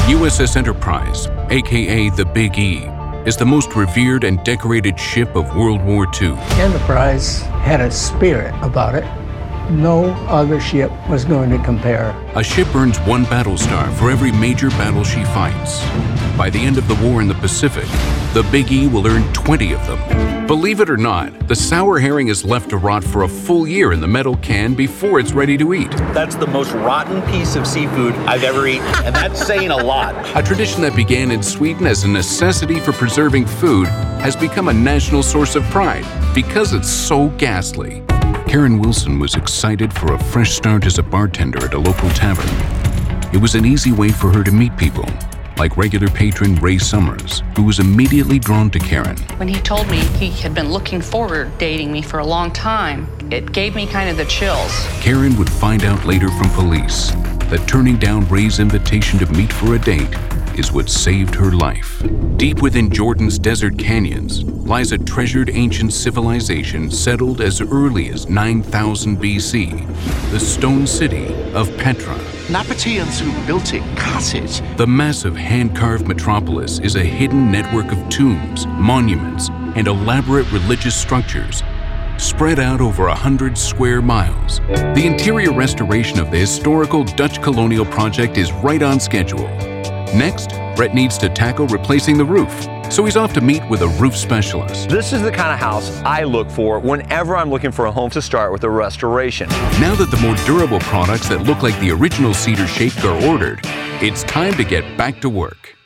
USS Enterprise, aka the Big E, is the most revered and decorated ship of World War II. Enterprise had a spirit about it. No other ship was going to compare. A ship earns 1 battle star for every major battle she fights. By the end of the war in the Pacific, the Big E will earn 20 of them. Believe it or not, the sour herring is left to rot for a full year in the metal can before it's ready to eat. That's the most rotten piece of seafood I've ever eaten, and that's saying a lot. A tradition that began in Sweden as a necessity for preserving food has become a national source of pride because it's so ghastly. Karen Wilson was excited for a fresh start as a bartender at a local tavern. It was an easy way for her to meet people, like regular patron Ray Summers, who was immediately drawn to Karen. When he told me he had been looking forward to dating me for a long time, it gave me kind of the chills. Karen would find out later from police that turning down Ray's invitation to meet for a date is what saved her life. Deep within Jordan's desert canyons lies a treasured ancient civilization settled as early as 9000 BC, the stone city of Petra. Nabateans who built it cut it. The massive hand-carved metropolis is a hidden network of tombs, monuments, and elaborate religious structures spread out over 100 square miles. The interior restoration of the historical Dutch colonial project is right on schedule. Next, Brett needs to tackle replacing the roof, so he's off to meet with a roof specialist. This is the kind of house I look for whenever I'm looking for a home to start with a restoration. Now that the more durable products that look like the original cedar shape are ordered, it's time to get back to work.